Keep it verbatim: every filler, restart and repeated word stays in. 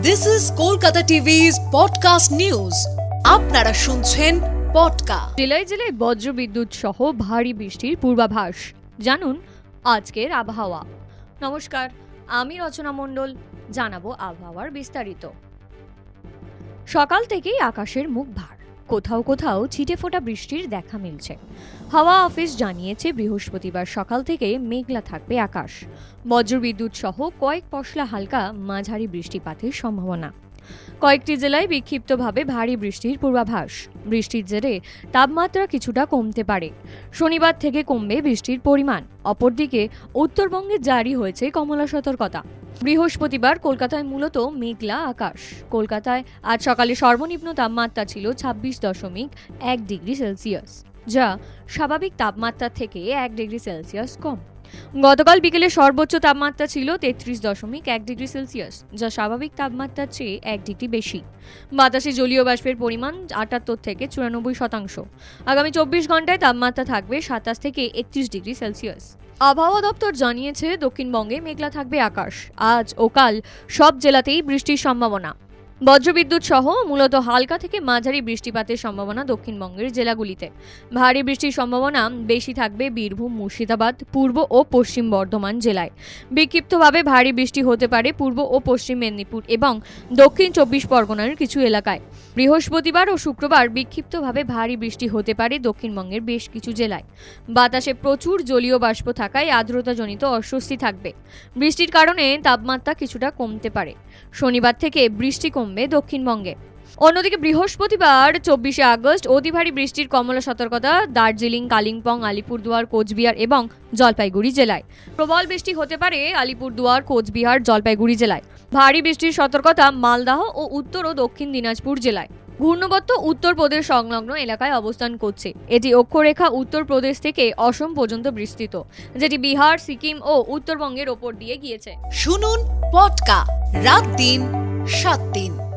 This is Kolkata টিভি's podcast news. আপনারা শুনছেন podcast. জেলায় জেলায় বজ্রবিদ্যুৎ সহ ভারী বৃষ্টির পূর্বাভাস। জানুন আজকের আবহাওয়া। নমস্কার, আমি রচনা মণ্ডল। জানাবো আবহাওয়ার বিস্তারিত। সকাল থেকেই আকাশের মুখ ভার, কোথাও কোথাও ছিটে ফোটা বৃষ্টির দেখা মিলছে। হাওয়া অফিস জানিয়েছে বৃহস্পতিবার সকাল থেকে মেঘলা থাকবে আকাশ। বজ্রবিদ্যুৎ সহ কয়েক পশলা হালকা মাঝারি বৃষ্টিপাতের সম্ভাবনা। কয়েকটি জেলায় বিক্ষিপ্তভাবে ভারী বৃষ্টির পূর্বাভাস। বৃষ্টির জেরে তাপমাত্রা কিছুটা কমতে পারে। শনিবার থেকে কমবে বৃষ্টির পরিমাণ। অপরদিকে উত্তরবঙ্গে জারি হয়েছে কমলা সতর্কতা। বৃহস্পতিবার কলকাতায় মূলত মেঘলা আকাশ। কলকাতায় আজ সকালে সর্বনিম্ন তাপমাত্রা ছিল ছাব্বিশ দশমিক এক ডিগ্রি সেলসিয়াস, যা স্বাভাবিক তাপমাত্রা থেকে এক ডিগ্রি সেলসিয়াস কম। গতকাল বিকেলে সর্বোচ্চ তাপমাত্রা ছিল তেত্রিশ দশমিক এক ডিগ্রি সেলসিয়াস, যা স্বাভাবিক তাপমাত্রার চেয়ে এক ডিগ্রি বেশি। বাতাসে জলীয় বাষ্পের পরিমাণ আটাত্তর থেকে চুরানব্বই শতাংশ। আগামী চব্বিশ ঘন্টায় তাপমাত্রা থাকবে সাতাশ থেকে একত্রিশ ডিগ্রি সেলসিয়াস। আবহাওয়া দপ্তর জানিয়েছে দক্ষিণবঙ্গে মেঘলা থাকবে আকাশ। আজ ও কাল সব জেলাতেই বৃষ্টির সম্ভাবনা। বজ্রবিদ্যুৎ সহ মূলত হালকা থেকে মাঝারি বৃষ্টিপাতের সম্ভাবনা দক্ষিণবঙ্গের জেলাগুলিতে। ভারী বৃষ্টির সম্ভাবনা বেশি থাকবে বীরভূম, মুর্শিদাবাদ, পূর্ব ও পশ্চিম বর্ধমান জেলায়। বিক্ষিপ্তভাবে ভারী বৃষ্টি হতে পারে পূর্ব ও পশ্চিম মেদিনীপুর এবং দক্ষিণ চব্বিশ পরগনার কিছু এলাকায়। বৃহস্পতিবার ও শুক্রবার বিক্ষিপ্তভাবে ভারী বৃষ্টি হতে পারে দক্ষিণবঙ্গের বেশ কিছু জেলায়। বাতাসে প্রচুর জলীয় বাষ্প থাকায় আর্দ্রতাজনিত অস্বস্তি থাকবে। বৃষ্টির কারণে তাপমাত্রা কিছুটা কমতে পারে। শনিবার থেকে বৃষ্টি কমবে দক্ষিণবঙ্গে। অন্যদিকে বৃহস্পতিবার চব্বিশে আগস্ট অতি ভারী বৃষ্টির কমলা সতর্কতা দার্জিলিং, কালিম্পং, আলিপুরদুয়ার, কোচবিহার এবং জলপাইগুড়ি জেলায়। প্রবল বৃষ্টি হতে পারে আলিপুরদুয়ার, কোচবিহার, জলপাইগুড়ি জেলায়। ভারী বৃষ্টির সতর্কতা মালদহ ও উত্তর ও দক্ষিণ দিনাজপুর জেলায়। ঘূর্ণবর্ত উত্তরপ্রদেশ সংলগ্ন এলাকায় অবস্থান করছে। এটি অক্ষরেখা উত্তরপ্রদেশ থেকে অসম পর্যন্ত বিস্তৃত, যেটি বিহার, সিকিম ও উত্তরবঙ্গের ওপর দিয়ে গিয়েছে। শুনুন পডকাস্ট রাত দিন সাত দিন।